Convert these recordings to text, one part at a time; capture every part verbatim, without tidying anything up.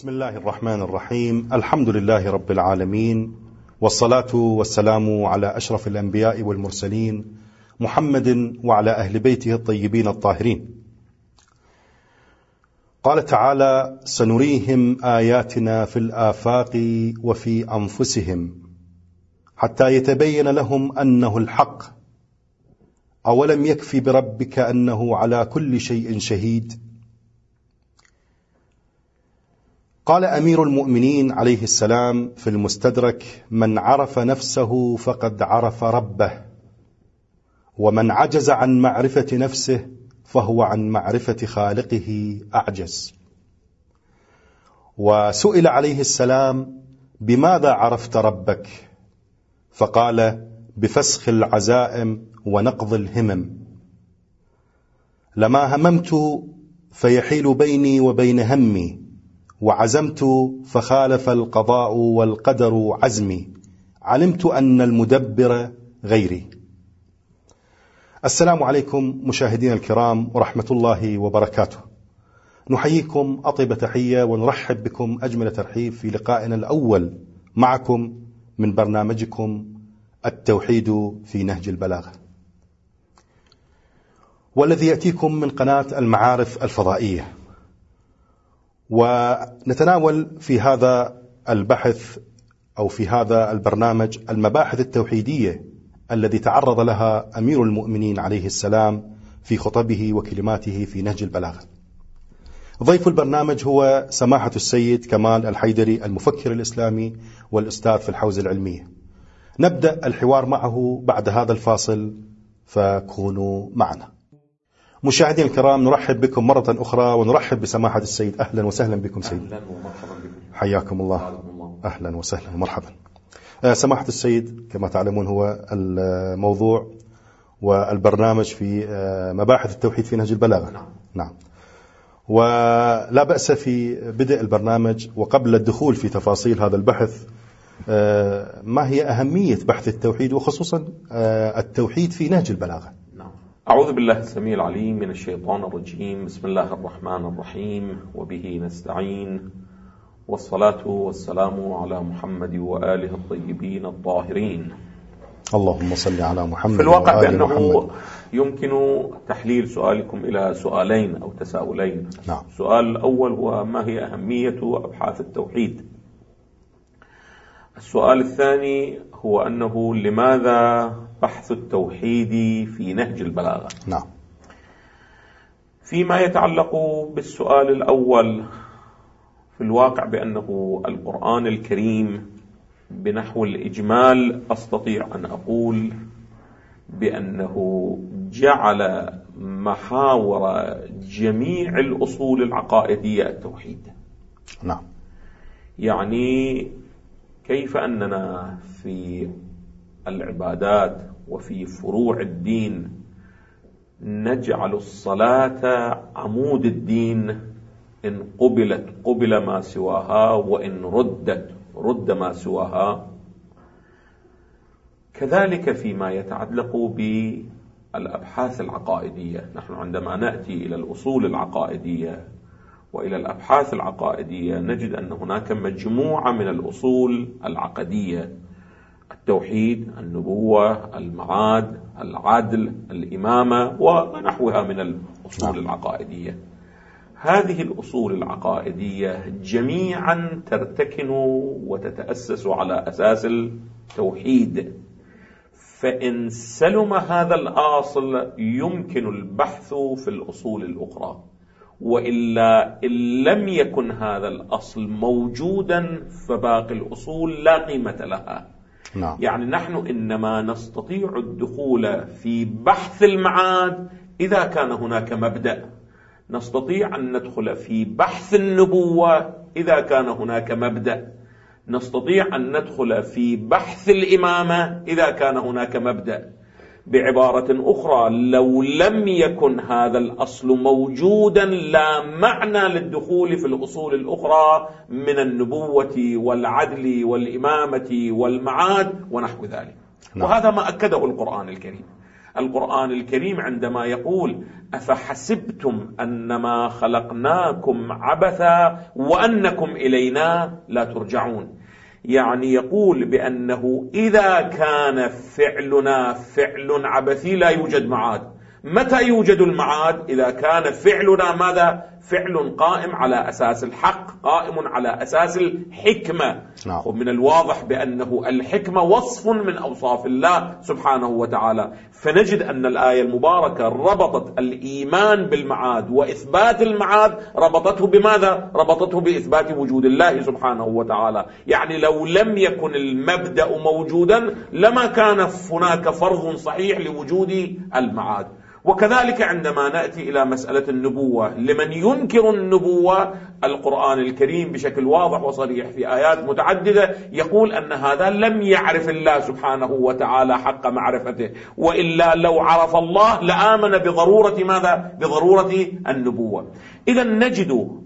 بسم الله الرحمن الرحيم. الحمد لله رب العالمين، والصلاة والسلام على أشرف الأنبياء والمرسلين محمد وعلى أهل بيته الطيبين الطاهرين. قال تعالى: سنريهم آياتنا في الآفاق وفي أنفسهم حتى يتبين لهم أنه الحق أولم يكفي بربك أنه على كل شيء شهيد. قال أمير المؤمنين عليه السلام في المستدرك: من عرف نفسه فقد عرف ربه، ومن عجز عن معرفة نفسه فهو عن معرفة خالقه أعجز. وسئل عليه السلام: بماذا عرفت ربك؟ فقال: بفسخ العزائم ونقض الهمم. لما هممت فيحيل بيني وبين همي، وعزمت فخالف القضاء والقدر عزمي، علمت أن المدبر غيري. السلام عليكم مشاهدينا الكرام ورحمة الله وبركاته. نحييكم أطيب تحية ونرحب بكم أجمل ترحيب في لقائنا الأول معكم من برنامجكم التوحيد في نهج البلاغة، والذي يأتيكم من قناة المعارف الفضائية. ونتناول في هذا البحث أو في هذا البرنامج المباحث التوحيدية الذي تعرض لها أمير المؤمنين عليه السلام في خطبه وكلماته في نهج البلاغة. ضيف البرنامج هو سماحة السيد كمال الحيدري، المفكر الإسلامي والأستاذ في الحوزة العلمية. نبدأ الحوار معه بعد هذا الفاصل، فكونوا معنا. مشاهدينا الكرام، نرحب بكم مرة أخرى ونرحب بسماحة السيد. أهلا وسهلا بكم سيد. أهلا ومرحبا بكم. حياكم الله. أهلا وسهلا ومرحبا. سماحة السيد، كما تعلمون هو الموضوع والبرنامج في مباحث التوحيد في نهج البلاغة. نعم. نعم. ولا بأس في بدء البرنامج وقبل الدخول في تفاصيل هذا البحث، ما هي أهمية بحث التوحيد وخصوصا التوحيد في نهج البلاغة؟ نعم. أعوذ بالله السميع العليم من الشيطان الرجيم. بسم الله الرحمن الرحيم، وبه نستعين، والصلاة والسلام على محمد وآله الطيبين الطاهرين. اللهم صل على محمد. في الواقع بأنه محمد. يمكن تحليل سؤالكم إلى سؤالين أو تساؤلين. نعم. السؤال الأول هو: ما هي أهمية أبحاث التوحيد؟ السؤال الثاني هو أنه لماذا بحث التوحيد في نهج البلاغة؟ نعم. فيما يتعلق بالسؤال الأول، في الواقع بأنه القرآن الكريم بنحو الإجمال أستطيع أن أقول بأنه جعل محاور جميع الأصول العقائدية التوحيد. نعم. يعني كيف أننا في العبادات وفي فروع الدين نجعل الصلاة عمود الدين، إن قبلت قبل ما سواها، وإن ردت رد ما سواها. كذلك فيما يتعلق بالأبحاث العقائدية، نحن عندما نأتي إلى الأصول العقائدية وإلى الأبحاث العقائدية نجد أن هناك مجموعة من الأصول العقدية: التوحيد، النبوة، المعاد، العدل، الإمامة، ونحوها من الأصول العقائدية. هذه الأصول العقائدية جميعا ترتكن وتتأسس على أساس التوحيد، فإن سلم هذا الأصل يمكن البحث في الأصول الأخرى، وإلا إن لم يكن هذا الأصل موجودا فباقي الأصول لا قيمة لها. نعم. يعني نحن إنما نستطيع الدخول في بحث المعاد إذا كان هناك مبدأ، نستطيع أن ندخل في بحث النبوة إذا كان هناك مبدأ، نستطيع أن ندخل في بحث الإمامة إذا كان هناك مبدأ. بعبارة أخرى، لو لم يكن هذا الأصل موجودا لا معنى للدخول في الأصول الأخرى من النبوة والعدل والإمامة والمعاد ونحو ذلك. نعم. وهذا ما أكده القرآن الكريم. القرآن الكريم عندما يقول أفحسبتم أنما خلقناكم عبثا وأنكم إلينا لا ترجعون، يعني يقول بأنه إذا كان فعلنا فعل عبثي لا يوجد معاد. متى يوجد المعاد؟ إذا كان فعلنا ماذا؟ فعل قائم على أساس الحق، قائم على أساس الحكمة. نعم. ومن الواضح بأنه الحكمة وصف من أوصاف الله سبحانه وتعالى، فنجد أن الآية المباركة ربطت الإيمان بالمعاد وإثبات المعاد، ربطته بماذا؟ ربطته بإثبات وجود الله سبحانه وتعالى. يعني لو لم يكن المبدأ موجودا لما كان هناك فرض صحيح لوجود المعاد. وكذلك عندما نأتي إلى مسألة النبوة، لمن ينكر النبوة القرآن الكريم بشكل واضح وصريح في آيات متعددة يقول أن هذا لم يعرف الله سبحانه وتعالى حق معرفته، وإلا لو عرف الله لآمن بضرورة ماذا؟ بضرورة النبوة. إذا نجد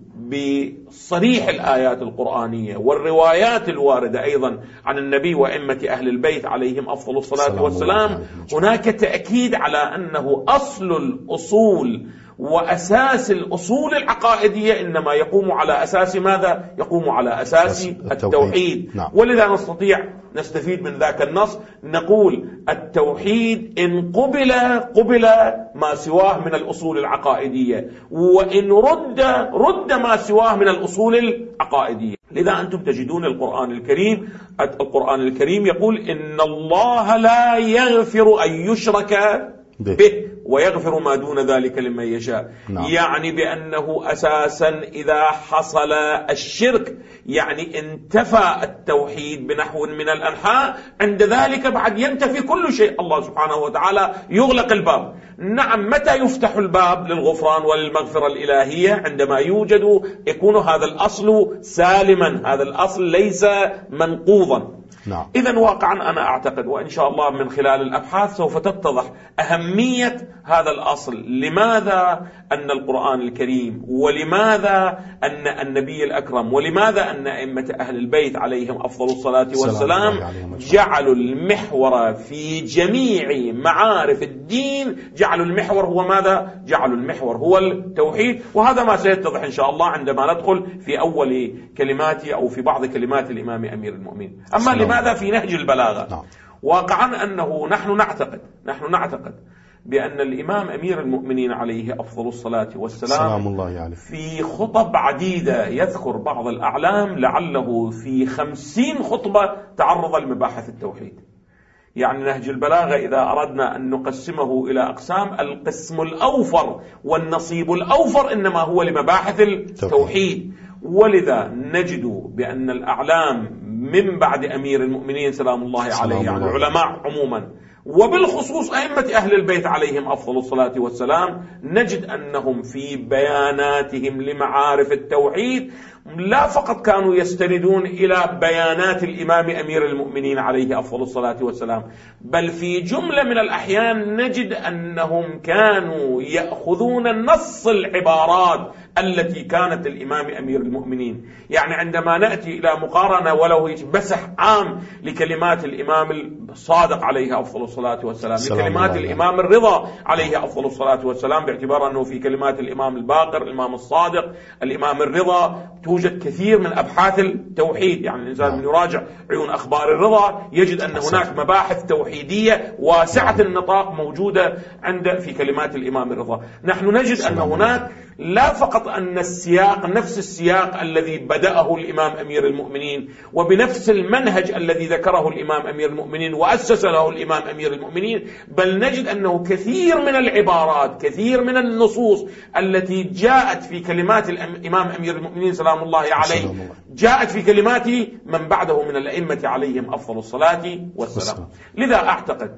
بصريح الآيات القرآنية والروايات الواردة أيضا عن النبي وأئمة أهل البيت عليهم أفضل الصلاة والسلام هناك تأكيد على أنه أصل الأصول وأساس الأصول العقائدية إنما يقوم على أساس ماذا؟ يقوم على أساس التوحيد. نعم. ولذا نستطيع نستفيد من ذاك النص نقول التوحيد إن قبل قبل ما سواه من الأصول العقائدية، وإن رد رد ما سواه من الأصول العقائدية. لذا أنتم تجدون القرآن الكريم القرآن الكريم يقول إن الله لا يغفر أن يشرك به, به ويغفر ما دون ذلك لمن يشاء. نعم. يعني بأنه أساسا إذا حصل الشرك يعني انتفى التوحيد بنحو من الأنحاء، عند ذلك بعد ينتفي كل شيء. الله سبحانه وتعالى يغلق الباب. نعم، متى يفتح الباب للغفران وللمغفرة الإلهية؟ عندما يوجد يكون هذا الأصل سالما، هذا الأصل ليس منقوضا. نعم. إذن واقعا أنا أعتقد وإن شاء الله من خلال الأبحاث سوف تتضح أهمية هذا الأصل، لماذا أن القرآن الكريم ولماذا أن النبي الأكرم ولماذا أن أئمة أهل البيت عليهم أفضل الصلاة والسلام جعلوا المحور في جميع معارف الدين، جعلوا المحور هو ماذا؟ جعلوا المحور هو التوحيد. وهذا ما سيتضح إن شاء الله عندما ندخل في أول كلماتي أو في بعض كلمات الإمام أمير المؤمنين. أما لماذا في نهج البلاغة؟ نعم. واقعا أنه نحن نعتقد نحن نعتقد بأن الإمام أمير المؤمنين عليه أفضل الصلاة والسلام الله يعني. في خطب عديدة يذكر بعض الأعلام لعله في خمسين خطبة تعرض لمباحث التوحيد. يعني نهج البلاغة إذا أردنا أن نقسمه إلى أقسام، القسم الأوفر والنصيب الأوفر إنما هو لمباحث التوحيد. ولذا نجد بأن الأعلام من بعد أمير المؤمنين سلام الله عليه، يعني العلماء عموما وبالخصوص أئمة أهل البيت عليهم أفضل الصلاة والسلام، نجد أنهم في بياناتهم لمعارف التوحيد لا فقط كانوا يستندون إلى بيانات الإمام أمير المؤمنين عليه أفضل الصلاة والسلام، بل في جملة من الأحيان نجد أنهم كانوا يأخذون نص العبارات التي كانت الإمام أمير المؤمنين. يعني عندما نأتي إلى مقارنة ولو بسح عام لكلمات الإمام الصادق عليه أفضل الصلاة والسلام لكلمات الإمام الرضا عليه أفضل الصلاة والسلام، باعتبار أنه في كلمات الإمام الباقر الإمام الصادق الإمام الرضا توجد كثير من أبحاث التوحيد. يعني الإنسان من يراجع عيون أخبار الرضا يجد أن هناك مباحث توحيدية واسعة النطاق موجودة عند في كلمات الإمام الرضا. نحن نجد أن هناك لا فقط أن السياق نفس السياق الذي بدأه الإمام أمير المؤمنين وبنفس المنهج الذي ذكره الإمام أمير المؤمنين وأسس له الإمام أمير المؤمنين، بل نجد أنه كثير من العبارات كثير من النصوص التي جاءت في كلمات الإمام أمير المؤمنين سلام الله عليه جاءت في كلمات من بعده من الأئمة عليهم أفضل الصلاة والسلام. لذا أعتقد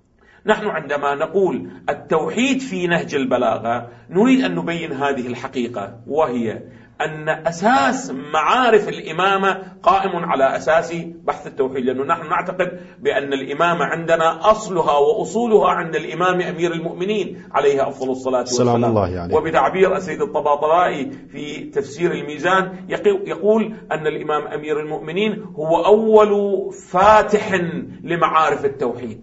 نحن عندما نقول التوحيد في نهج البلاغة نريد أن نبين هذه الحقيقة، وهي أن أساس معارف الإمامة قائم على أساس بحث التوحيد، لأنه نحن نعتقد بأن الإمامة عندنا أصلها وأصولها عند الإمام أمير المؤمنين عليه أفضل الصلاة والسلام. الله يعني. وبتعبير السيد الطباطبائي في تفسير الميزان يقول أن الإمام أمير المؤمنين هو أول فاتح لمعارف التوحيد.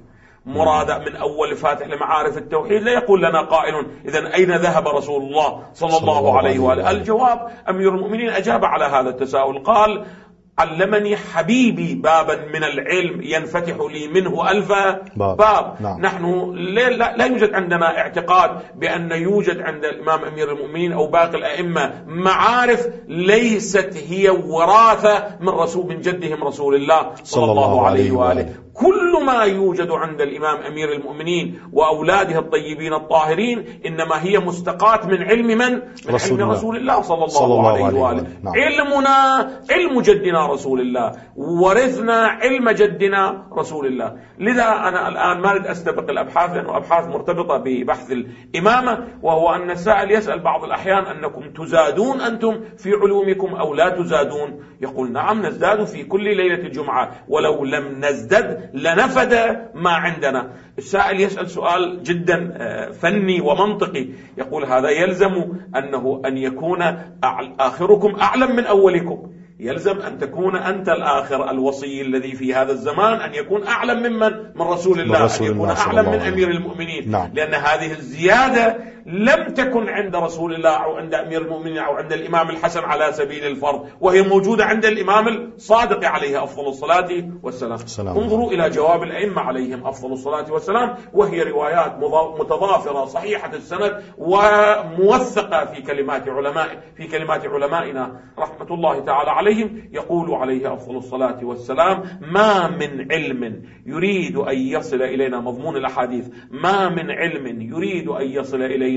مرادة من أول فاتح لمعارف التوحيد، لا يقول لنا قائل إذن أين ذهب رسول الله صلى الله عليه وآله. الجواب أمير المؤمنين أجاب على هذا التساؤل، قال: علمني حبيبي بابا من العلم ينفتح لي منه ألف باب, باب. نعم. نحن لا, لا يوجد عندنا اعتقاد بأن يوجد عند الإمام أمير المؤمنين أو باقي الأئمة معارف ليست هي وراثة من رسول من جدهم رسول الله صلى الله عليه وآله. كل ما يوجد عند الإمام أمير المؤمنين وأولاده الطيبين الطاهرين إنما هي مستقاة من علم من؟ من رسول علم الله. رسول الله صلى الله, صلى الله عليه, عليه وآله. نعم. علمنا علم جدنا رسول الله، ورثنا علم جدنا رسول الله. لذا أنا الآن ما أريد أستبق الأبحاث لأنه أبحاث مرتبطة ببحث الإمامة، وهو أن السائل يسأل بعض الأحيان أنكم تزادون أنتم في علومكم أو لا تزادون؟ يقول: نعم نزداد في كل ليلة الجمعة، ولو لم نزدد لنفد ما عندنا. السائل يسأل سؤال جدا فني ومنطقي، يقول: هذا يلزم أنه أن يكون آخركم أعلم من أولكم، يلزم أن تكون أنت الآخر الوصي الذي في هذا الزمان أن يكون أعلم ممن من رسول الله، أن يكون أعلم من أمير المؤمنين. نعم. لأن هذه الزيادة لم تكن عند رسول الله أو عند أمير المؤمنين أو عند الإمام الحسن على سبيل الفرض، وهي موجودة عند الإمام الصادق عليه أفضل الصلاة والسلام. سلام. انظروا إلى جواب الأئمة عليهم أفضل الصلاة والسلام، وهي روايات متضافرة صحيحة السند وموثقة في كلمات علماء في كلمات علمائنا رحمة الله تعالى عليهم. يقول عليه أفضل الصلاة والسلام: ما من علم يريد أن يصل إلينا، مضمون الأحاديث، ما من علم يريد أن يصل إلينا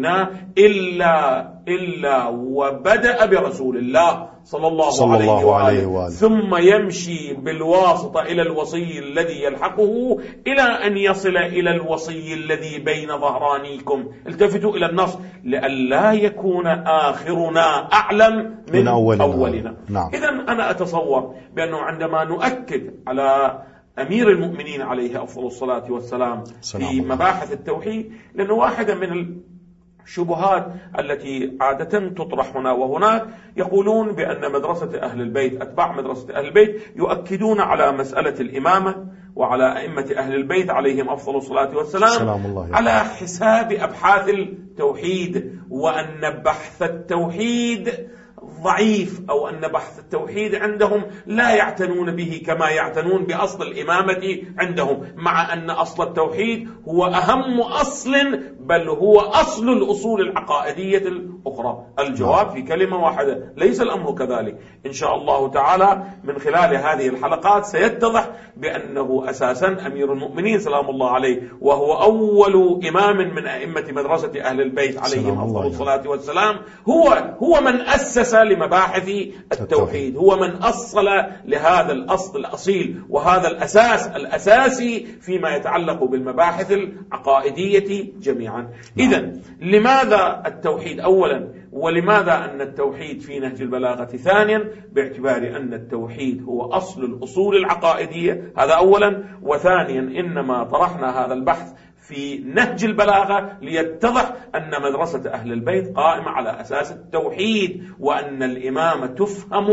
إلا إلا وبدأ برسول الله صلى الله, صلى عليه, الله عليه وآله، ثم يمشي بالواسطة إلى الوصي الذي يلحقه إلى أن يصل إلى الوصي الذي بين ظهرانيكم. التفتوا إلى النص: لئلا يكون آخرنا أعلم من, من أولنا, أولنا. نعم. إذن أنا أتصور بأنه عندما نؤكد على أمير المؤمنين عليه أفضل الصلاة والسلام في مباحث التوحيد، لأنه واحدة من الشبهات التي عادة تطرح هنا وهناك، يقولون بأن مدرسة أهل البيت، أتباع مدرسة أهل البيت، يؤكدون على مسألة الإمامة وعلى أئمة أهل البيت عليهم أفضل الصلاة والسلام على حساب أبحاث التوحيد، وأن بحث التوحيد ضعيف، أو أن بحث التوحيد عندهم لا يعتنون به كما يعتنون بأصل الإمامة عندهم، مع أن أصل التوحيد هو أهم أصل، بل هو أصل الأصول العقائدية الأخرى. الجواب في كلمة واحدة: ليس الأمر كذلك. إن شاء الله تعالى من خلال هذه الحلقات سيتضح بأنه أساسا أمير المؤمنين سلام الله عليه، وهو أول إمام من أئمة مدرسة أهل البيت عليهم أفضل الصلاة والسلام، هو هو من أسس لمباحث التوحيد، هو من أصل لهذا الأصل الأصيل وهذا الأساس الأساسي فيما يتعلق بالمباحث العقائدية جميعا. إذن لماذا التوحيد أولا، ولماذا أن التوحيد في نهج البلاغة ثانيا؟ باعتبار أن التوحيد هو أصل الأصول العقائدية، هذا أولا. وثانيا إنما طرحنا هذا البحث في نهج البلاغة ليتضح أن مدرسة أهل البيت قائمة على أساس التوحيد، وأن الإمامة تفهم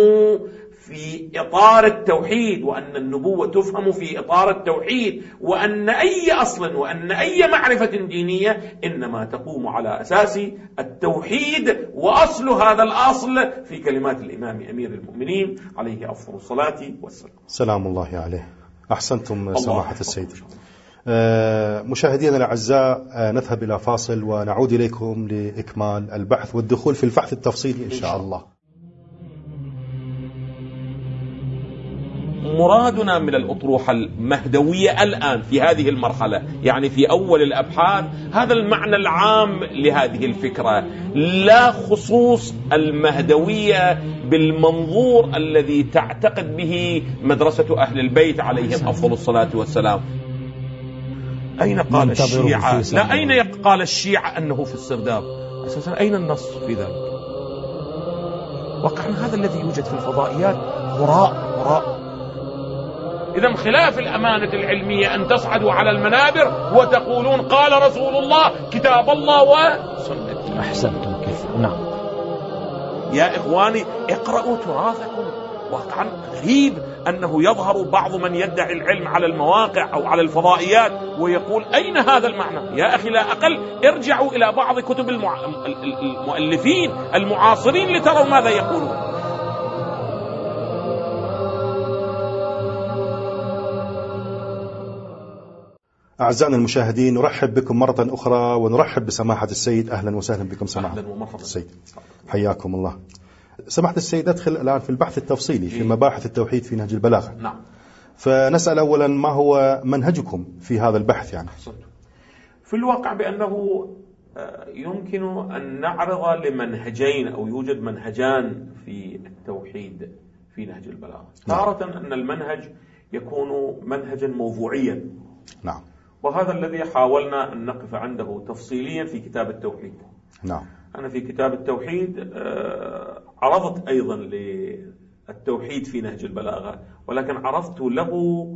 في إطار التوحيد، وأن النبوة تفهم في إطار التوحيد، وأن أي أصل وأن أي معرفة دينية إنما تقوم على أساس التوحيد، وأصل هذا الأصل في كلمات الإمام أمير المؤمنين عليه أفضل الصلاة والسلام. سلام الله عليه. أحسنتم سماحة السيد. مشاهدينا الأعزاء، نذهب إلى فاصل ونعود إليكم لإكمال البحث والدخول في البحث التفصيلي إن شاء الله. مرادنا من الأطروحة المهدوية الآن في هذه المرحلة، يعني في أول الأبحاث، هذا المعنى العام لهذه الفكرة، لا خصوص المهدوية بالمنظور الذي تعتقد به مدرسة أهل البيت عليهم أفضل الصلاة والسلام. أين قال الشيعة؟ لا، أين قال الشيعة أنه في السرداب؟ أساسا أين النص في ذلك؟ واقعا هذا الذي يوجد في الفضائيات هراء هراء. إذا خلاف الأمانة العلمية أن تصعدوا على المنابر وتقولون قال رسول الله كتاب الله وسنة. أحسنتم كيف. نعم يا إخواني، اقرأوا تراثكم، واقعا غريب أنه يظهر بعض من يدعي العلم على المواقع أو على الفضائيات ويقول أين هذا المعنى؟ يا أخي لا أقل ارجعوا إلى بعض كتب المع... المؤلفين المعاصرين لتروا ماذا يقولون. أعزائنا المشاهدين، نرحب بكم مرة أخرى ونرحب بسماحة السيد. أهلا وسهلا بكم سماحة السيد، حياكم الله. سماحة السيد، أدخل الآن في البحث التفصيلي في مباحث التوحيد في نهج البلاغة. نعم. فنسأل أولا ما هو منهجكم في هذا البحث؟ يعني في الواقع بأنه يمكن أن نعرض لمنهجين أو يوجد منهجان في التوحيد في نهج البلاغة. تارة أن المنهج يكون منهجا موضوعيا. نعم. وهذا الذي حاولنا أن نقف عنده تفصيليا في كتاب التوحيد. نعم. أنا في كتاب التوحيد عرضت أيضا للتوحيد في نهج البلاغة، ولكن عرضت له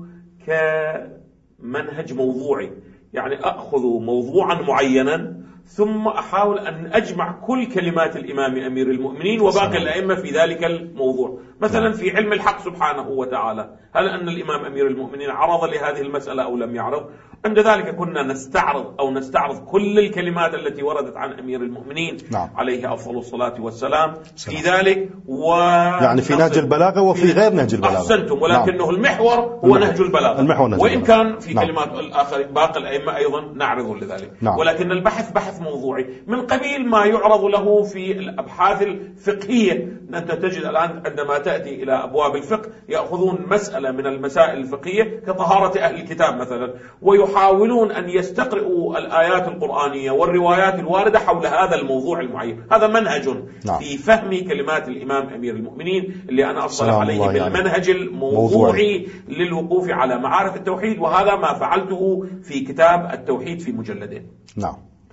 كمنهج موضوعي، يعني أخذ موضوعا معينا ثم أحاول أن أجمع كل كلمات الإمام أمير المؤمنين وباقي الأئمة في ذلك الموضوع. مثلا في علم الحق سبحانه وتعالى، هل أن الإمام أمير المؤمنين عرض لهذه المسألة أو لم يعرض؟ عند ذلك كنا نستعرض أو نستعرض كل الكلمات التي وردت عن أمير المؤمنين نعم. عليه أفضل الصلاة والسلام في ذلك، و يعني في نهج البلاغة وفي غير نهج البلاغة. أحسنتم، ولكنه نعم. المحور هو نعم. نهج البلاغة، المحور نهج وإن البلاغة. كان في نعم. كلمات الآخر باقي الأئمة أيضا نعرض لذلك نعم. ولكن البحث بحث موضوعي من قبيل ما يعرض له في الأبحاث الفقهية. أنت تجد الآن عندما تأتي إلى أبواب الفقه يأخذون مسألة من المسائل الفقهية كطهارة أهل الكتاب مثلا، ويحاولون أن يستقرئوا الآيات القرآنية والروايات الواردة حول هذا الموضوع المعين. هذا منهج نعم. في فهم كلمات الإمام أمير المؤمنين اللي أنا أصل عليه بالمنهج يعني. الموضوعي للوقوف على معارف التوحيد، وهذا ما فعلته في كتاب التوحيد في مجلدين. نعم.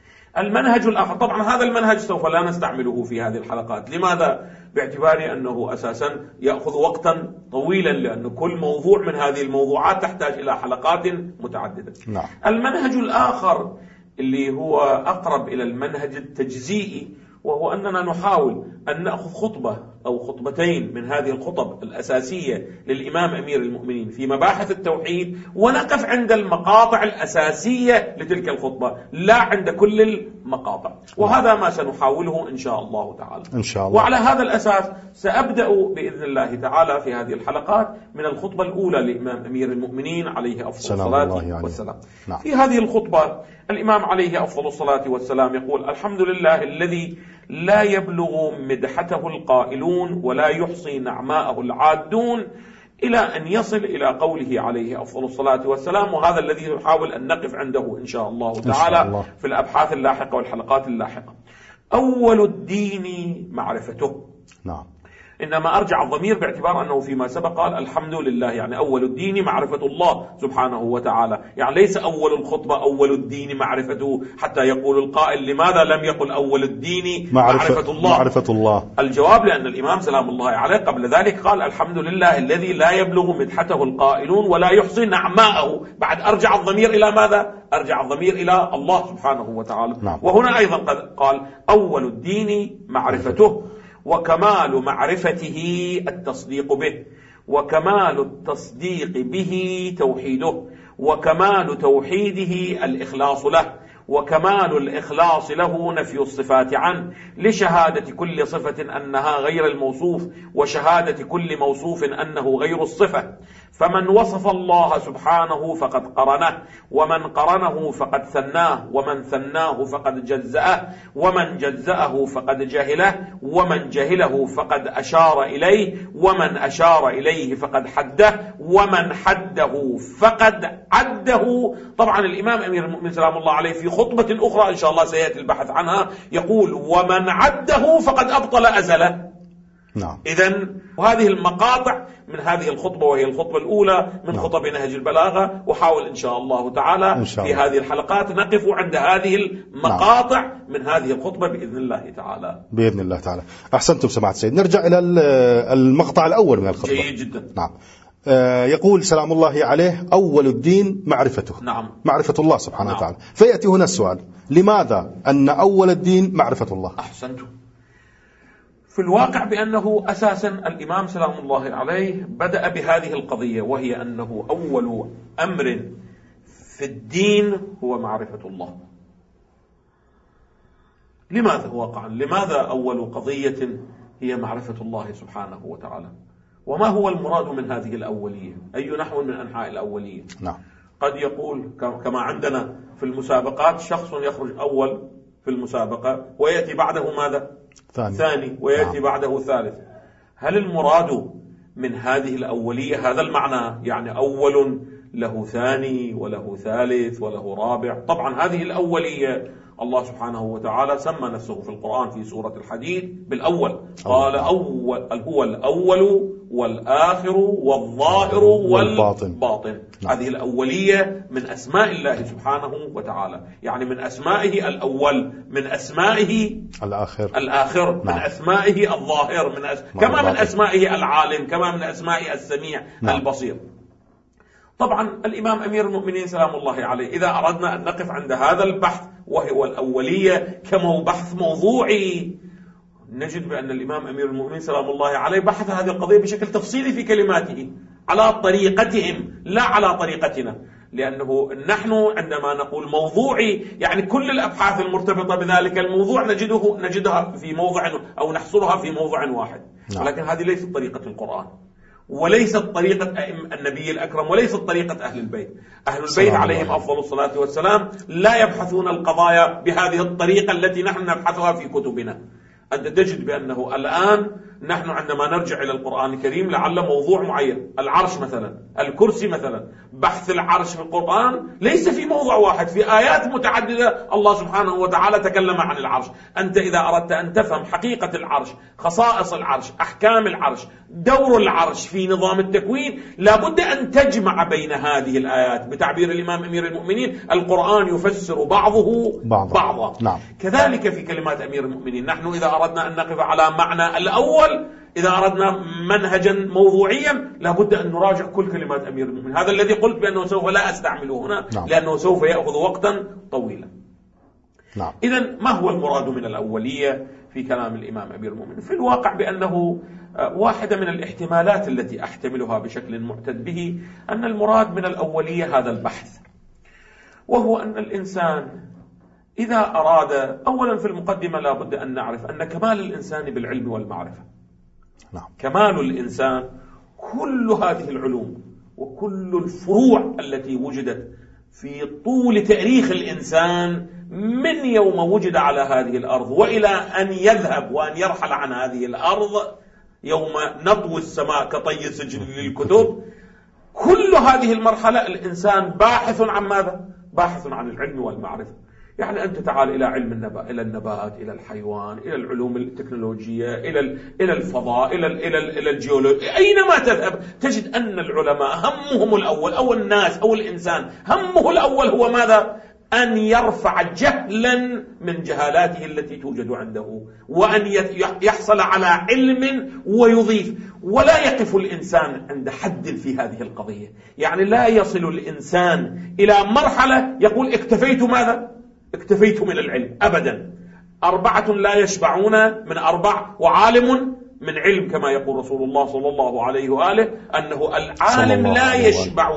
المنهج الآخر، طبعا هذا المنهج سوف لا نستعمله في هذه الحلقات. لماذا؟ باعتبار أنه أساسا يأخذ وقتا طويلا، لأن كل موضوع من هذه الموضوعات تحتاج إلى حلقات متعددة. نعم. المنهج الآخر اللي هو أقرب إلى المنهج التجزيئي، وهو أننا نحاول أن نأخذ خطبة أو خطبتين من هذه الخطب الأساسية للإمام أمير المؤمنين في مباحث التوحيد، ونقف عند المقاطع الأساسية لتلك الخطبة لا عند كل المقاطع، وهذا ما سنحاوله إن شاء الله تعالى. إن شاء الله. وعلى هذا الأساس سأبدأ بإذن الله تعالى في هذه الحلقات من الخطبة الأولى للإمام أمير المؤمنين عليه أفضل الصلاة والسلام. نعم. في هذه الخطبة الإمام عليه أفضل الصلاة والسلام يقول: الحمد لله الذي لا يبلغ مدحته القائلون ولا يحصي نعماءه العادون، إلى أن يصل إلى قوله عليه أفضل الصلاة والسلام، وهذا الذي نحاول أن نقف عنده إن شاء الله تعالى إن شاء الله. في الأبحاث اللاحقة والحلقات اللاحقة. أول الدين معرفته. نعم. إنما أرجع الضمير باعتبار أنه فيما سبق قال الحمد لله، يعني أول الدين معرفة الله سبحانه وتعالى، يعني ليس أول الخطبة أول الدين معرفته حتى يقول القائل لماذا لم يقل أول الدين معرفة, معرفة الله. معرفة الله. الجواب لأن الإمام سلام الله عليه قبل ذلك قال الحمد لله الذي لا يبلغ مدحته القائلون ولا يحصي نعماءه. بعد أرجع الضمير إلى ماذا؟ أرجع الضمير إلى الله سبحانه وتعالى. نعم. وهنا أيضا قال أول الدين معرفته، وكمال معرفته التصديق به، وكمال التصديق به توحيده، وكمال توحيده الإخلاص له، وكمال الإخلاص له نفي الصفات عنه، لشهادة كل صفة أنها غير الموصوف، وشهادة كل موصوف أنه غير الصفة. فمن وصف الله سبحانه فقد قرنه، ومن قرنه فقد ثناه، ومن ثناه فقد جزأه، ومن جزأه فقد جهله، ومن جهله فقد أشار إليه، ومن أشار إليه فقد حده، ومن حده فقد عده. طبعا الإمام أمير المؤمنين سلام الله عليه في خطبة أخرى إن شاء الله سيأتي البحث عنها يقول ومن عده فقد أبطل أزله. نعم. إذن وهذه المقاطع من هذه الخطبة، وهي الخطبة الأولى من نعم. خطب نهج البلاغة، وحاول إن شاء الله تعالى إن شاء الله. في هذه الحلقات نقف عند هذه المقاطع نعم. من هذه الخطبة بإذن الله تعالى. بإذن الله تعالى. أحسنتم سماحة السيد. نرجع إلى المقطع الأول من الخطبة. جيد جدا. نعم. يقول سلام الله عليه أول الدين معرفته. نعم. معرفة الله سبحانه نعم. وتعالى. فيأتي هنا السؤال: لماذا أن أول الدين معرفة الله؟ أحسنتم. في الواقع بأنه أساسا الإمام سلام الله عليه بدأ بهذه القضية، وهي أنه أول أمر في الدين هو معرفة الله. لماذا واقعا؟ لماذا أول قضية هي معرفة الله سبحانه وتعالى؟ وما هو المراد من هذه الأولية؟ أي نحو من أنحاء الأولية؟ نعم. قد يقول كما عندنا في المسابقات شخص يخرج أول في المسابقة ويأتي بعده ماذا؟ ثاني, ثاني ويأتي نعم. بعده ثالث. هل المراد من هذه الأولية هذا المعنى؟ يعني أول له ثاني وله ثالث وله رابع؟ طبعا هذه الأولية الله سبحانه وتعالى سمى نفسه في القرآن في سورة الحديد بالأول، قال أول هو الأول والآخر والظاهر والباطن. نعم. هذه الأولية من أسماء الله سبحانه وتعالى، يعني من أسمائه الأول، من أسمائه الآخر, الآخر. نعم. من أسمائه الظاهر، من أس... كما من أسمائه العالم، كما من أسمائه السميع. نعم. البصير. طبعا الإمام أمير المؤمنين سلام الله عليه إذا أردنا أن نقف عند هذا البحث وهو الأولية كبحث موضوعي، نجد بأن الإمام أمير المؤمنين سلام الله عليه بحث هذه القضية بشكل تفصيلي في كلماته على طريقتهم لا على طريقتنا، لأنه نحن عندما نقول موضوعي يعني كل الأبحاث المرتبطة بذلك الموضوع نجده نجدها في موضع أو نحصرها في موضع واحد. ولكن هذه ليست طريقة القرآن، وليست طريقة النبي الأكرم، وليست طريقة أهل البيت. أهل البيت عليهم أفضل الصلاة والسلام لا يبحثون القضايا بهذه الطريقة التي نحن نبحثها في كتبنا. أنت تجد بأنه الآن نحن عندما نرجع إلى القرآن الكريم لعل موضوع معين، العرش مثلا، الكرسي مثلا، بحث العرش في القرآن ليس في موضع واحد، في آيات متعددة الله سبحانه وتعالى تكلم عن العرش. أنت إذا أردت أن تفهم حقيقة العرش، خصائص العرش، أحكام العرش، دور العرش في نظام التكوين، لابد أن تجمع بين هذه الآيات. بتعبير الإمام أمير المؤمنين القرآن يفسر بعضه بعضا, بعضا. نعم. كذلك في كلمات أمير المؤمنين نحن إذا أردنا أن نقف على معنى الأول، إذا أردنا منهجا موضوعيا لابد أن نراجع كل كلمات أمير المؤمنين. هذا الذي قلت بأنه سوف لا أستعمله هنا. نعم. لأنه سوف يأخذ وقتا طويلا. نعم. إذن ما هو المراد من الأولية في كلام الإمام أمير المؤمنين؟ في الواقع بأنه واحدة من الاحتمالات التي أحتملها بشكل معتد به أن المراد من الأولية هذا البحث، وهو أن الإنسان إذا أراد، أولا في المقدمة لابد أن نعرف أن كمال الإنسان بالعلم والمعرفة. نعم. كمال الإنسان كل هذه العلوم وكل الفروع التي وجدت في طول تاريخ الإنسان من يوم وجد على هذه الأرض وإلى أن يذهب وأن يرحل عن هذه الأرض يوم نطوي السماء كطي سجل للكتب، كل هذه المرحلة الإنسان باحث عن ماذا؟ باحث عن العلم والمعرفة. يعني أنت تعال إلى علم النبات، إلى النبات، إلى الحيوان، إلى العلوم التكنولوجية، إلى إلى الفضاء، إلى إلى إلى الجيولوجيا، أينما تذهب تجد أن العلماء همهم الأول أو الناس أو الإنسان همه الأول هو ماذا؟ أن يرفع جهلا من جهالاته التي توجد عنده، وأن يحصل على علم ويضيف. ولا يقف الإنسان عند حد في هذه القضية، يعني لا يصل الإنسان إلى مرحلة يقول اكتفيت ماذا؟ اكتفيت من العلم، أبدا. أربعة لا يشبعون من أربع، وعالم من علم، كما يقول رسول الله صلى الله عليه وآله أنه العالم لا يشبع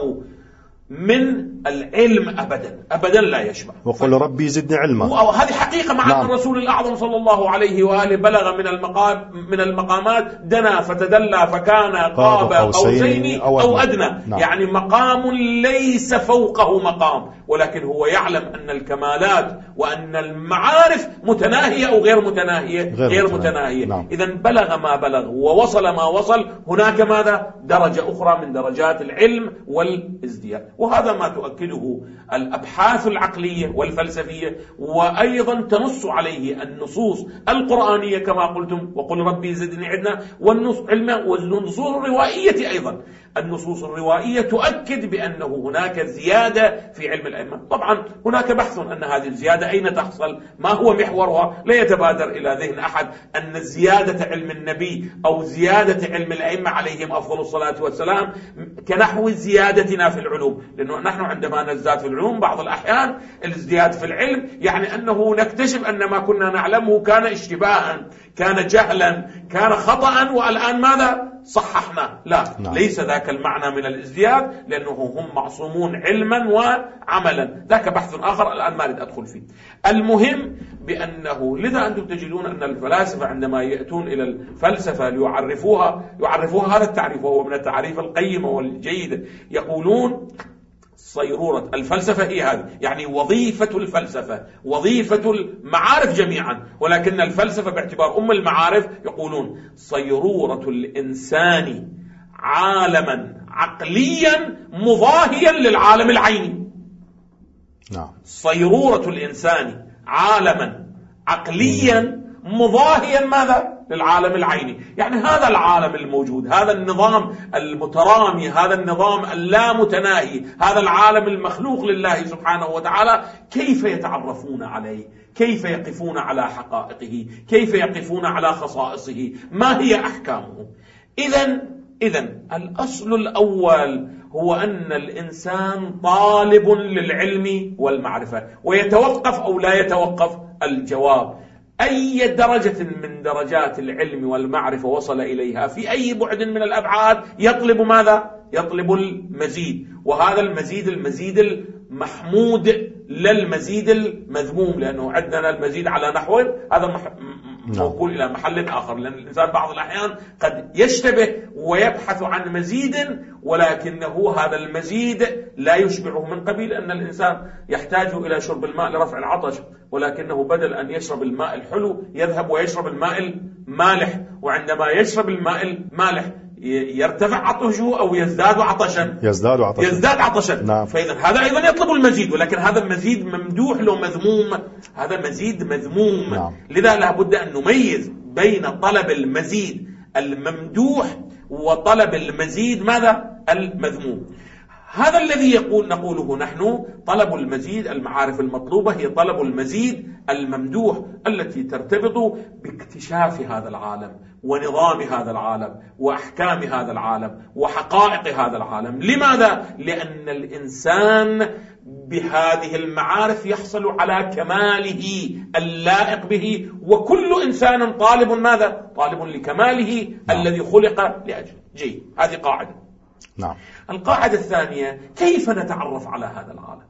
من العلم أبدا أبدا، لا يشبع. وقل ربي زدني علما. وهذه حقيقة مع نعم. أن الرسول الأعظم صلى الله عليه وآله بلغ من المقام من المقامات دنا فتدلى فكان قاب قوسين أو, أو أدنى. نعم. يعني مقام ليس فوقه مقام، ولكن هو يعلم أن الكمالات وأن المعارف متناهية أو غير متناهية، غير, غير متناهية. نعم. إذن بلغ ما بلغ ووصل ما وصل. هناك ماذا؟ درجة أخرى من درجات العلم والازدياد، وهذا ما تؤكده الأبحاث العقلية والفلسفية، وأيضا تنص عليه النصوص القرآنية كما قلتم وقل ربي زدني علما، والنصوص الروائية أيضا. النصوص الروائية تؤكد بأنه هناك زيادة في علم الأئمة. طبعا هناك بحث أن هذه الزيادة أين تحصل، ما هو محورها. لا يتبادر إلى ذهن أحد أن زيادة علم النبي أو زيادة علم الأئمة عليهم أفضل الصلاة والسلام كنحو زيادتنا في العلوم، لأنه نحن عندما نزداد في العلوم بعض الأحيان الازدياد في العلم يعني أنه نكتشف أن ما كنا نعلمه كان اشتباها، كان جهلا، كان خطأ، والآن ماذا صححنا. لا، نعم. ليس ذاك المعنى من الازدياد، لأنه هم معصومون علما وعملا. ذاك بحث آخر الآن ما أريد أدخل فيه. المهم بأنه لذا أنتم تجدون أن الفلاسفة عندما يأتون إلى الفلسفة ليعرفوها يعرفوها هذا التعريف، وهو من التعريف القيمة والجيدة. يقولون صيرورة الفلسفة هي هذه، يعني وظيفة الفلسفة وظيفة المعارف جميعا، ولكن الفلسفة باعتبار أم المعارف يقولون صيرورة الإنسان عالما عقليا مضاهيا للعالم العيني. نعم. صيرورة الإنسان عالما عقليا مضاهيا ماذا للعالم العيني، يعني هذا العالم الموجود، هذا النظام المترامي، هذا النظام اللامتناهي، هذا العالم المخلوق لله سبحانه وتعالى، كيف يتعرفون عليه، كيف يقفون على حقائقه، كيف يقفون على خصائصه، ما هي أحكامه. إذن إذن الأصل الأول هو أن الإنسان طالب للعلم والمعرفة، ويتوقف أو لا يتوقف الجواب. أي درجة من درجات العلم والمعرفة وصل إليها في أي بعد من الأبعاد يطلب ماذا؟ يطلب المزيد، وهذا المزيد المزيد المحمود لا المزيد المذموم، لأنه عندنا المزيد على نحو هذا موكول إلى محل آخر، لأن الإنسان بعض الأحيان قد يشتبه ويبحث عن مزيد، ولكنه هذا المزيد لا يشبعه، من قبيل أن الإنسان يحتاج إلى شرب الماء لرفع العطش، ولكنه بدل أن يشرب الماء الحلو يذهب ويشرب الماء المالح، وعندما يشرب الماء المالح يرتفع عطشه أو يزداد عطشا يزداد عطشا يزداد عطشا نعم. فإذا هذا أيضا يطلب المزيد، ولكن هذا المزيد ممدوح لو مذموم، هذا مزيد مذموم نعم. لذا لابد أن نميز بين طلب المزيد الممدوح وطلب المزيد ماذا المذموم. هذا الذي يقول نقوله نحن طلب المزيد، المعارف المطلوبة هي طلب المزيد الممدوح التي ترتبط باكتشاف هذا العالم ونظام هذا العالم وأحكام هذا العالم وحقائق هذا العالم. لماذا؟ لأن الإنسان بهذه المعارف يحصل على كماله اللائق به، وكل إنسان طالب ماذا؟ طالب لكماله نعم. الذي خلق لأجله. جيد، هذه قاعدة. نعم. القاعدة الثانية، كيف نتعرف على هذا العالم؟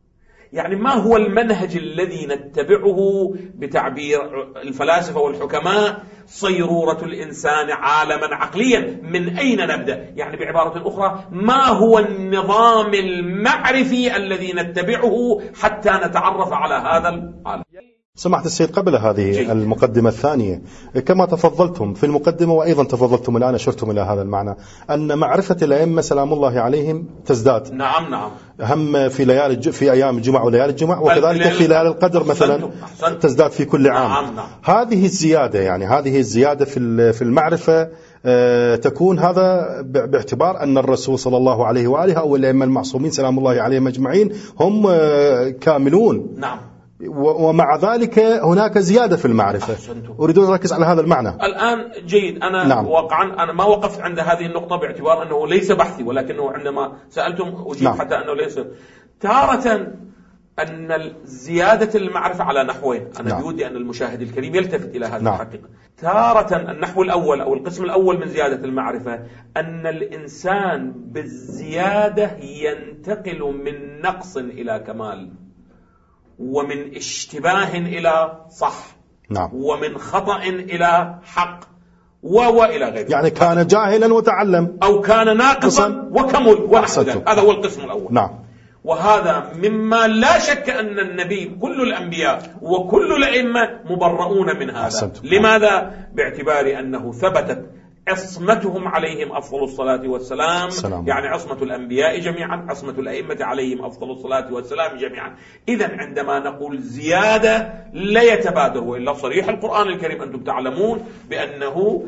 يعني ما هو المنهج الذي نتبعه بتعبير الفلاسفة والحكماء صيرورة الإنسان عالما عقليا؟ من أين نبدأ؟ يعني بعبارة أخرى، ما هو النظام المعرفي الذي نتبعه حتى نتعرف على هذا العالم؟ سمعت السيد قبل هذه المقدمة الثانية كما تفضلتم في المقدمة، وأيضا تفضلتم الآن أشرتم إلى هذا المعنى أن معرفة الأئمة سلام الله عليهم تزداد. نعم نعم. هم في ليالي الج... في أيام الجمعة وليالي الجمعة، وكذلك في ليالي القدر مثلا أحسنت. تزداد في كل عام. نعم نعم. هذه الزيادة يعني هذه الزيادة في في المعرفة أه تكون هذا باعتبار أن الرسول صلى الله عليه وآله أو الأئمة المعصومين سلام الله عليهم أجمعين هم كاملون. نعم. ومع ذلك هناك زيادة في المعرفة. أريد أن أركز على هذا المعنى الآن. جيد، أنا نعم. واقعا أنا ما وقفت عند هذه النقطة باعتبار أنه ليس بحثي، ولكنه عندما سألتم أجيب نعم. حتى أنه ليس تارة أن زيادة المعرفة على نحوين. أنا نعم. بودي أن المشاهد الكريم يلتفت إلى هذه نعم. الحقيقة. تارة النحو الأول أو القسم الأول من زيادة المعرفة أن الإنسان بالزيادة ينتقل من نقص إلى كمال، ومن اشتباه إلى صح نعم. ومن خطأ إلى حق وإلى غيره. يعني كان جاهلا وتعلم، أو كان ناقصا وكمل. هذا هو القسم الأول. نعم. وهذا مما لا شك أن النبي كل الأنبياء وكل الأئمة مبرؤون من هذا. أحسنت. لماذا؟ باعتبار أنه ثبتت عصمتهم عليهم أفضل الصلاة والسلام السلام. يعني عصمة الأنبياء جميعا، عصمة الأئمة عليهم أفضل الصلاة والسلام جميعا. إذن عندما نقول زيادة لا يتبادر، وإلا صريح القرآن الكريم أنتم تعلمون بأنه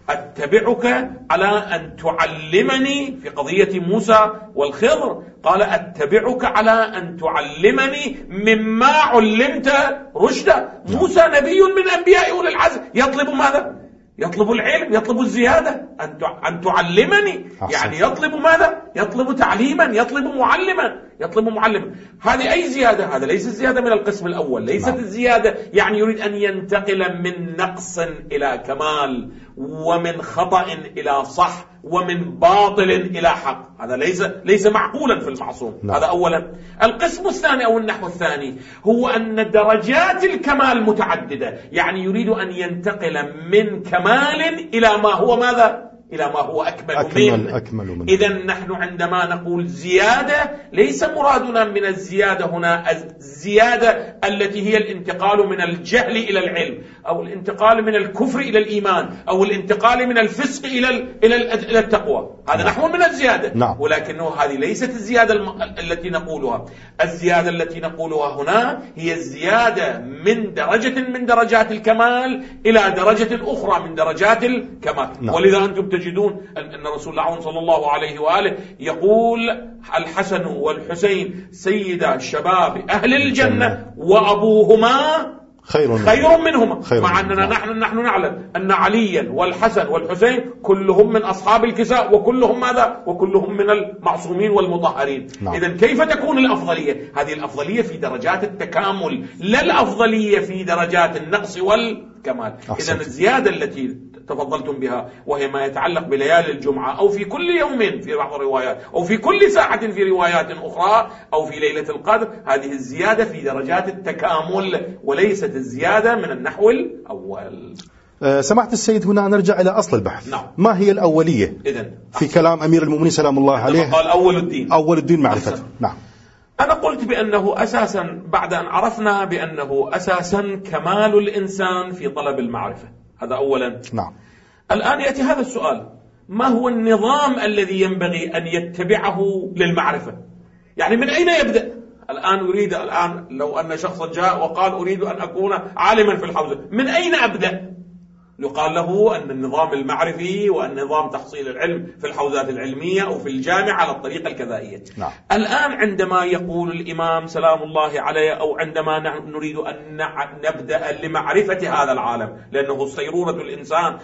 أتبعك على أن تعلمني في قضية موسى والخضر، قال أتبعك على أن تعلمني مما علمت رشدا. موسى نبي من أنبياء أولي العزم، يطلب ماذا؟ يطلب العلم، يطلب الزيادة، أن تعلمني، يعني يطلب ماذا؟ يطلب تعليما، يطلب معلما، يطلب معلما. هذه أي زيادة؟ هذا ليس الزيادة من القسم الأول، ليست الزيادة يعني يريد أن ينتقل من نقص إلى كمال، ومن خطأ إلى صح، ومن باطل إلى حق. هذا ليس ليس معقولا في المعصوم. نعم. هذا أولا. القسم الثاني أو النحو الثاني هو أن درجات الكمال متعددة، يعني يريد أن ينتقل من كمال إلى ما هو ماذا؟ إلى ما هو أكمل, أكمل, أكمل من. إذن نحن عندما نقول زيادة ليس مرادنا من الزيادة هنا الزيادة التي هي الانتقال من الجهل إلى العلم، أو الانتقال من الكفر إلى الإيمان، أو الانتقال من الفسق إلى إلى التقوى. هذا نعم. نحو من الزيادة. نعم. ولكنه هذه ليست الزيادة الم... التي نقولها. الزيادة التي نقولها هنا هي الزيادة من درجة من درجات الكمال إلى درجة أخرى من درجات الكمال. نعم. ولذا أنتم تجدون أن رسول الله صلى الله عليه وآله يقول الحسن والحسين سيدا شباب أهل الجنة وأبوهما خير, خير منهما، خير مع أننا نحن نحن نعلم أن عليا والحسن والحسين كلهم من أصحاب الكساء، وكلهم ماذا؟ وكلهم من المعصومين والمطهرين. نعم. إذن كيف تكون الأفضلية؟ هذه الأفضلية في درجات التكامل، لا الأفضلية في درجات النقص والكمال. إذن الزيادة التي تفضلتم بها وهي ما يتعلق بليالي الجمعة أو في كل يوم في بعض الروايات أو في كل ساعة في روايات أخرى أو في ليلة القدر، هذه الزيادة في درجات التكامل وليست الزيادة من النحو الأول. أه سمعت السيد، هنا نرجع إلى أصل البحث. نعم. ما هي الأولية إذن في كلام أمير المؤمنين سلام الله عليه؟ قال أول الدين، أول الدين معرفته. نعم. أنا قلت بأنه أساسا بعد أن عرفنا بأنه أساسا كمال الإنسان في طلب المعرفة، هذا أولا. نعم. الآن يأتي هذا السؤال: ما هو النظام الذي ينبغي أن يتبعه للمعرفة؟ يعني من أين يبدأ؟ الآن أريد الآن لو أن شخصا جاء وقال أريد أن أكون عالما في الحوزة، من أين أبدأ؟ يقال له أن النظام المعرفي والنظام تحصيل العلم في الحوزات العلمية أو في الجامعة على الطريقة الكذائية. نعم. الآن عندما يقول الإمام سلام الله عليه أو عندما نريد أن نبدأ لمعرفة هذا العالم، لأنه صيرورة الإنسان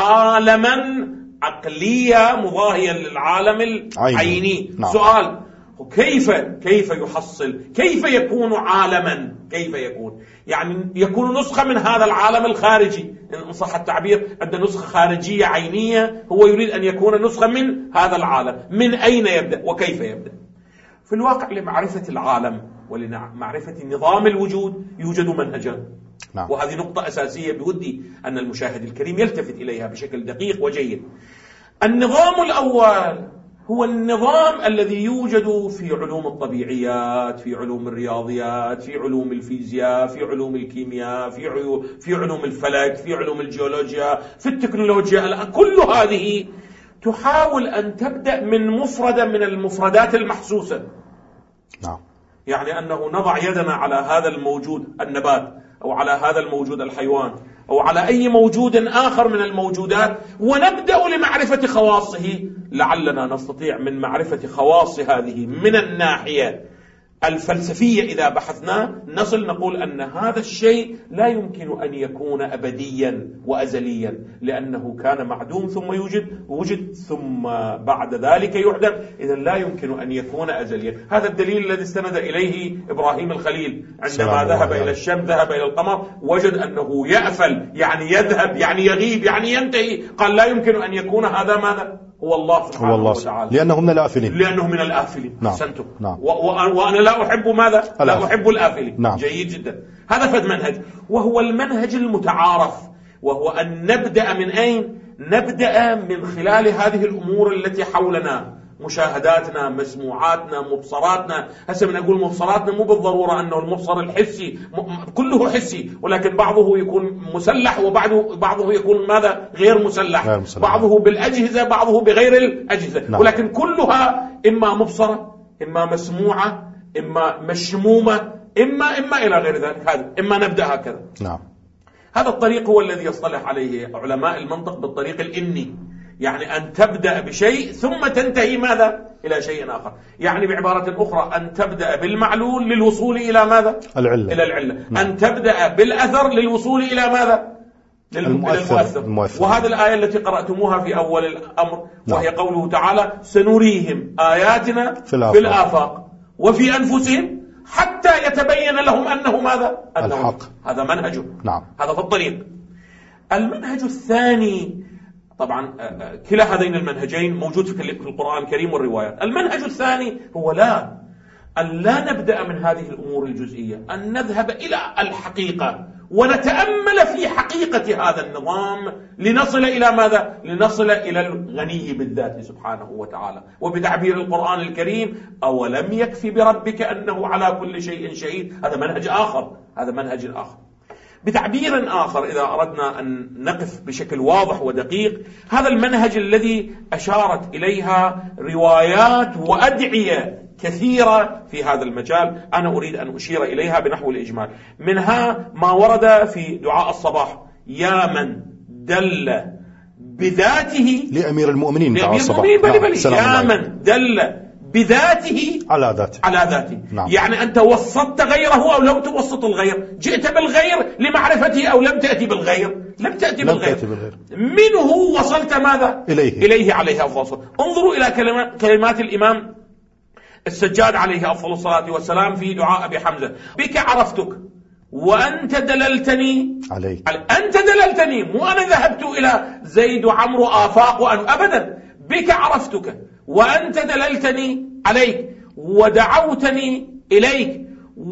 عالما عقلية مضاهيا للعالم العيني. نعم. سؤال: كيف كيف يحصل؟ كيف يكون عالما؟ كيف يكون؟ يعني يكون نسخة من هذا العالم الخارجي، إن صح التعبير، عند نسخة خارجية عينية، هو يريد أن يكون نسخة من هذا العالم. من أين يبدأ وكيف يبدأ؟ في الواقع لمعرفة العالم ولمعرفة نظام الوجود يوجد منهجان. نعم. وهذه نقطة أساسية بودي أن المشاهد الكريم يلتفت إليها بشكل دقيق وجيد. النظام الأول هو النظام الذي يوجد في علوم الطبيعيات، في علوم الرياضيات، في علوم الفيزياء، في علوم الكيمياء، في علوم في علوم الفلك، في علوم الجيولوجيا، في التكنولوجيا. كل هذه تحاول أن تبدأ من مفردة من المفردات المحسوسة. نعم. يعني أنه نضع يدنا على هذا الموجود النبات، أو على هذا الموجود الحيوان، أو على أي موجود آخر من الموجودات، ونبدأ لمعرفة خواصه. لعلنا نستطيع من معرفة خواص هذه من الناحية الفلسفية إذا بحثنا نصل نقول أن هذا الشيء لا يمكن أن يكون أبديا وأزليا، لأنه كان معدوم ثم يوجد، وجد ثم بعد ذلك يعدم، إذن لا يمكن أن يكون أزليا. هذا الدليل الذي استند إليه إبراهيم الخليل عندما ذهب إلى الشمس، ذهب إلى القمر، وجد أنه يأفل، يعني يذهب، يعني يغيب، يعني ينتهي. قال لا يمكن أن يكون هذا ماذا؟ هو الله سبحانه هو الله وتعالى، لأنه من الآفلين، لأنه من الآفلين. نعم. أحسنتم. نعم. وأنا لا أحب ماذا؟ الآفل. لا أحب الآفلين. نعم. جيد جدا. هذا فد منهج، وهو المنهج المتعارف، وهو أن نبدأ من أين؟ نبدأ من خلال هذه الأمور التي حولنا، مشاهداتنا، مسموعاتنا، مبصراتنا. هسه من أقول مبصراتنا مو بالضرورة أنه المبصر الحسي كله حسي، ولكن بعضه يكون مسلح وبعضه بعضه يكون ماذا؟ غير مسلح. غير مسلح. بعضه بالأجهزة، بعضه بغير الأجهزة. نعم. ولكن كلها إما مبصرة، إما مسموعة، إما مشمومة، إما إما إلى غير ذلك. هذا إما نبدأ هكذا. نعم. هذا الطريق هو الذي يصطلح عليه علماء المنطق بالطريق الإني، يعني أن تبدأ بشيء ثم تنتهي ماذا؟ إلى شيء آخر. يعني بعبارة أخرى أن تبدأ بالمعلول للوصول إلى ماذا؟ العلة. إلى العلة. نعم. أن تبدأ بالأثر للوصول إلى ماذا؟ المؤثر. المؤثر. المؤثر. وهذه الآية التي قرأتموها في أول الأمر، وهي نعم. قوله تعالى سنريهم آياتنا في الآفاق, في الآفاق وفي أنفسهم حتى يتبين لهم أنه ماذا؟ أنه الحق. هذا منهجه. نعم. هذا في الطريق. المنهج الثاني، طبعا كلا هذين المنهجين موجود في القرآن الكريم والروايات. المنهج الثاني هو لا أن لا نبدأ من هذه الأمور الجزئية، أن نذهب إلى الحقيقة ونتأمل في حقيقة هذا النظام لنصل إلى ماذا؟ لنصل إلى الغني بالذات سبحانه وتعالى. وبتعبير القرآن الكريم أولم يكفي بربك أنه على كل شيء شهيد، هذا منهج آخر. هذا منهج آخر. بتعبير آخر إذا أردنا أن نقف بشكل واضح ودقيق، هذا المنهج الذي أشارت إليها روايات وأدعية كثيرة في هذا المجال، أنا أريد أن أشير إليها بنحو الإجمال. منها ما ورد في دعاء الصباح: يا من دل بذاته لأمير المؤمنين دعاء الصباح، بلي بلي يا من دل بذاته على ذاته على ذاته نعم. يعني أنت وسطت غيره أو لم توسط الغير، جئت بالغير لمعرفته أو لم تأتي بالغير، لم تأتي لم بالغير. تأتي بالغير منه وصلت ماذا؟ إليه, إليه عليه أفضل الصلاة. انظروا إلى كلمات, كلمات الإمام السجاد عليه أفضل الصلاة والسلام في دعاء أبي حمزة: بك عرفتك وأنت دللتني عليك. أنت دللتني، مو أنا ذهبت إلى زيد وعمرو آفاق وأن أبدا، بك عرفتك وأنت دللتني عليك ودعوتني إليك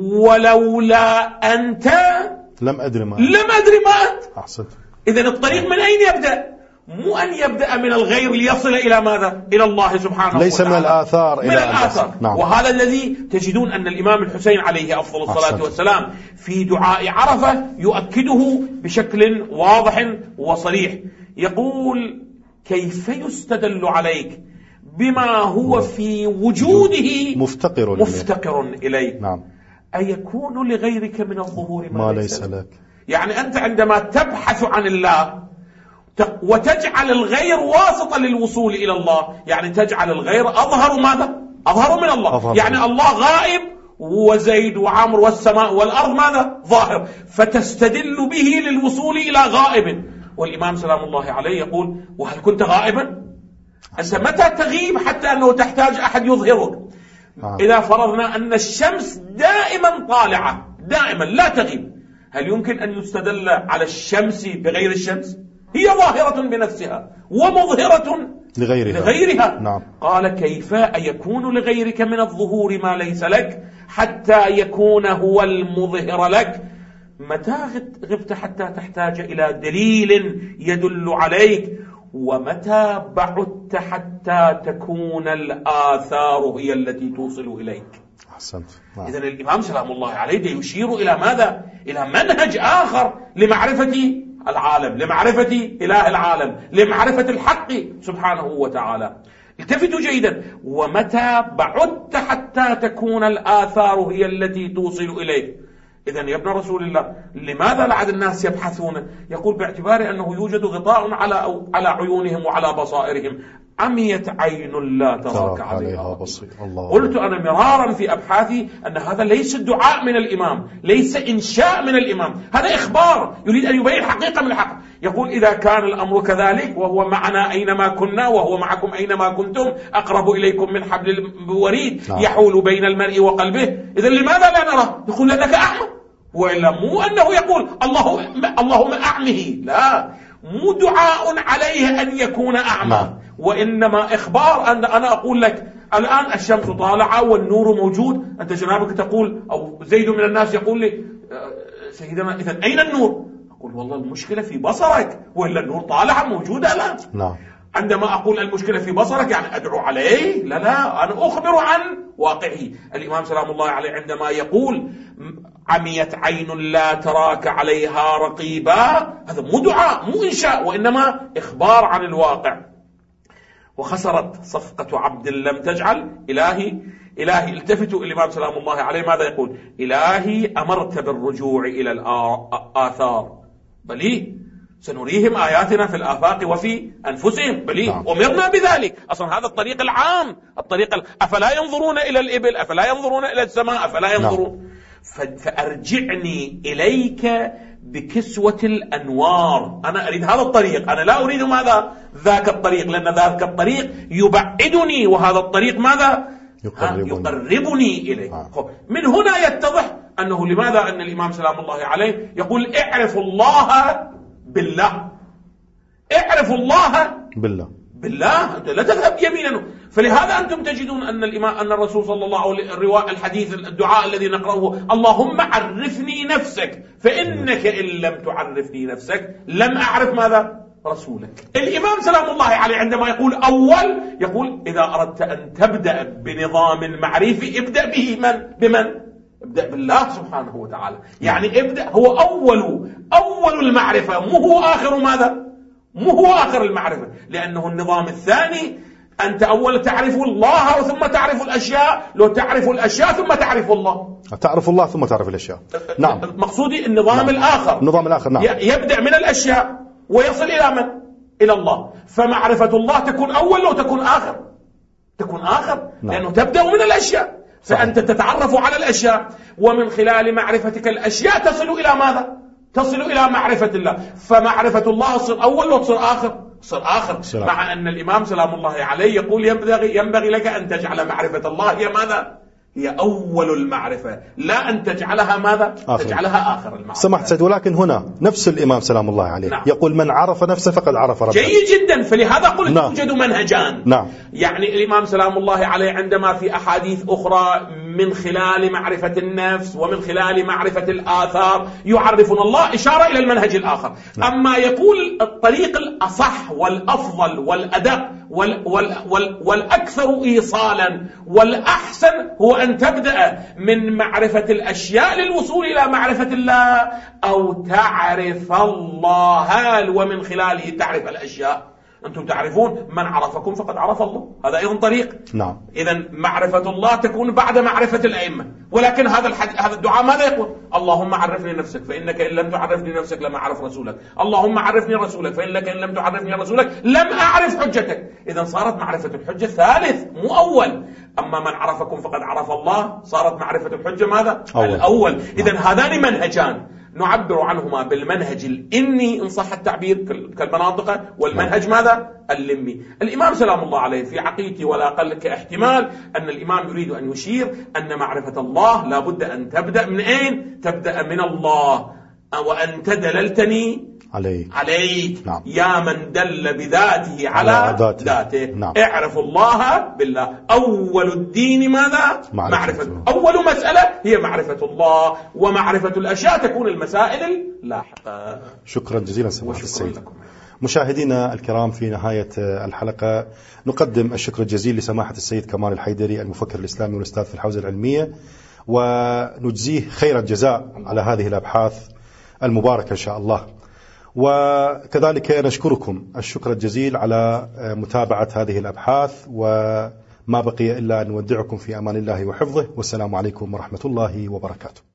ولولا أنت لم أدري ما لم أدري ما أنت. أحسنت. إذن الطريق من أين يبدأ؟ مو أن يبدأ من الغير ليصل إلى ماذا؟ إلى الله سبحانه ليس وتعالى. من الآثار من إلى الآثار. نعم. وهذا الذي تجدون أن الإمام الحسين عليه أفضل الصلاة أحسنت. والسلام في دعاء عرفة يؤكده بشكل واضح وصريح، يقول: كيف يستدل عليك بما هو في وجوده مفتقر, مفتقر إليك. نعم. أيكون لغيرك من الظهور ما, ما ليس لك. لك. يعني أنت عندما تبحث عن الله وتجعل الغير واسطة للوصول إلى الله، يعني تجعل الغير أظهر ماذا؟ أظهر من الله. أظهر يعني من. الله غائب وزيد وعمر والسماء والأرض ماذا؟ ظاهر، فتستدل به للوصول إلى غائب. والإمام سلام الله عليه يقول: وهل كنت غائبا؟ أنت متى تغيب حتى أنه تحتاج أحد يظهرك؟ آه. إذا فرضنا أن الشمس دائما طالعة دائما لا تغيب، هل يمكن أن يستدل على الشمس بغير الشمس؟ هي ظاهرة بنفسها ومظهرة لغيرها, لغيرها. نعم. قال: كيف يكون لغيرك من الظهور ما ليس لك حتى يكون هو المظهر لك؟ متى غبت حتى تحتاج إلى دليل يدل عليك؟ ومتى بعدت حتى تكون الآثار هي التي توصل إليك؟ أحسنت. نعم. إذن الإمام سلام الله عليه يشير إلى ماذا؟ إلى منهج آخر لمعرفة العالم، لمعرفة إله العالم، لمعرفة الحق سبحانه وتعالى. التفتوا جيدا: ومتى بعدت حتى تكون الآثار هي التي توصل إليك. إذن يا ابن رسول الله، لماذا لعد الناس يبحثون؟ يقول: باعتبار أنه يوجد غطاء على على عيونهم وعلى بصائرهم، عميت عين لا تراك عليها بصير. قلت أنا مرارا في أبحاثي أن هذا ليس دعاء من الإمام، ليس إنشاء من الإمام، هذا إخبار يريد أن يبين حقيقة من الحق. يقول: إذا كان الأمر كذلك وهو معنا أينما كنا وهو معكم أينما كنتم أقرب إليكم من حبل الوريد يحول بين المرء وقلبه، إذن لماذا لا نرى؟ يقول: لأنك أعمى. وإلا مو أنه يقول اللهم اللهم أعمه، لا، مو دعاء عليه أن يكون أعمى، وإنما إخبار. أن أنا أقول لك الآن الشمس طالعة والنور موجود، أنت جنابك تقول أو زيد من الناس يقول لي: سيدنا إذن أين النور؟ أقول: والله المشكلة في بصرك، وإلا النور طالعة موجودة الآن. نعم. عندما أقول المشكلة في بصرك يعني أدعو عليه؟ لا لا، أنا أخبر عن واقعه. الإمام سلام الله عليه عندما يقول: عميت عين لا تراك عليها رقيبا، هذا مو دعاء مو إنشاء، وإنما إخبار عن الواقع. وخسرت صفقة عبد لم تجعل إلهي إلهي. التفتوا الإمام سلام الله عليه ماذا يقول؟ إلهي أمرت بالرجوع إلى الآثار بلي سنريهم آياتنا في الآفاق وفي أنفسهم بلي نعم. أمرنا بذلك. أصلا هذا الطريق العام، الطريق ال... أفلا ينظرون إلى الإبل، أفلا ينظرون إلى السماء، أفلا ينظرون نعم. ف... فأرجعني إليك بكسوة الأنوار. أنا أريد هذا الطريق، أنا لا أريد ماذا ذاك الطريق، لأن ذاك الطريق يبعدني وهذا الطريق ماذا يقربني, يقربني إليك آه. من هنا يتضح أنه لماذا أن الإمام سلام الله عليه يقول اعرفوا الله بالله، اعرفوا الله بالله بالله، لا تذهب يمينا. فلهذا أنتم تجدون أن الإمام أن الرسول صلى الله عليه وسلم الرواية الحديث الدعاء الذي نقرأه اللهم عرفني نفسك فإنك إن لم تعرفني نفسك لم أعرف ماذا رسولك. الإمام سلام الله عليه عندما يقول أول يقول إذا أردت أن تبدأ بنظام معرفي ابدأ به من بمن ابدأ بالله سبحانه وتعالى. يعني ابدأ هو أول أول المعرفة، مو هو آخر ماذا مو هو آخر المعرفة، لأنه النظام الثاني أنت أول تعرف الله ثم تعرف الأشياء، لو تعرف الأشياء ثم تعرف الله، تعرف الله ثم تعرف الأشياء. نعم مقصودي النظام نعم. الآخر النظام الآخر نعم. يبدأ من الأشياء ويصل إلى من؟ إلى الله. فمعرفة الله تكون أول لو تكون آخر، تكون آخر نعم. لأنه تبدأ من الأشياء، فأنت تتعرف على الأشياء ومن خلال معرفتك الأشياء تصل إلى ماذا؟ تصل إلى معرفة الله. فمعرفة الله تصير أول لو تصير آخر، تصير آخر سلام. مع أن الإمام سلام الله عليه يقول ينبغي, ينبغي لك أن تجعل معرفة الله هي ماذا؟ هي أول المعرفة، لا أن تجعلها ماذا؟ آخر. تجعلها آخر المعرفة. سمحت سيد، ولكن هنا نفس الإمام سلام الله عليه نعم. يقول من عرف نفسه فقد عرف ربه. جيد جدا. فلهذا قلت نعم. يوجد منهجان نعم. يعني الإمام سلام الله عليه عندما في أحاديث أخرى من خلال معرفة النفس ومن خلال معرفة الآثار يعرفون الله، إشارة إلى المنهج الآخر نعم. أما يقول الطريق الأصح والأفضل والأدق وال وال وال والأكثر إيصالا والأحسن هو أن تبدأ من معرفة الأشياء للوصول إلى معرفة الله، أو تعرف الله ومن خلاله تعرف الأشياء. أنتم تعرفون من عرفكم فقد عرف الله، هذا أيضا طريق نعم. إذن معرفة الله تكون بعد معرفة الأئمة. ولكن هذا الحديث هذا الدعاء ماذا يقول؟ اللهم عرفني نفسك فإنك إن لم تعرفني نفسك لم أعرف رسولك، اللهم عرفني رسولك فإنك إن لم تعرفني رسولك لم أعرف حجتك. إذن صارت معرفة الحجة ثالث مو أول. أما من عرفكم فقد عرف الله صارت معرفة الحجة ماذا؟ أول. الأول. إذن هذان منهجان نعبر عنهما بالمنهج الإني إن صح التعبير كالمناطق، والمنهج ماذا؟ اللمي. الإمام سلام الله عليه في عقيدتي ولا أقل كاحتمال أن الإمام يريد أن يشير أن معرفة الله لا بد أن تبدأ من أين؟ تبدأ من الله. وأنت دللتني عليه عليك نعم. يا من دل بذاته على, على ذاته, ذاته. نعم. اعرف الله بالله. أول الدين ماذا؟ معرفة, معرفة. أول مسألة هي معرفة الله، ومعرفة الأشياء تكون المسائل اللاحقة. شكرا جزيلا سماحة السيد. مشاهدينا الكرام، في نهاية الحلقة نقدم الشكر الجزيل لسماحة السيد كمال الحيدري المفكر الإسلامي والأستاذ في الحوزة العلمية، ونجزيه خير الجزاء على هذه الأبحاث المباركة إن شاء الله. وكذلك نشكركم الشكر الجزيل على متابعة هذه الأبحاث، وما بقي إلا أن نودعكم في أمان الله وحفظه، والسلام عليكم ورحمة الله وبركاته.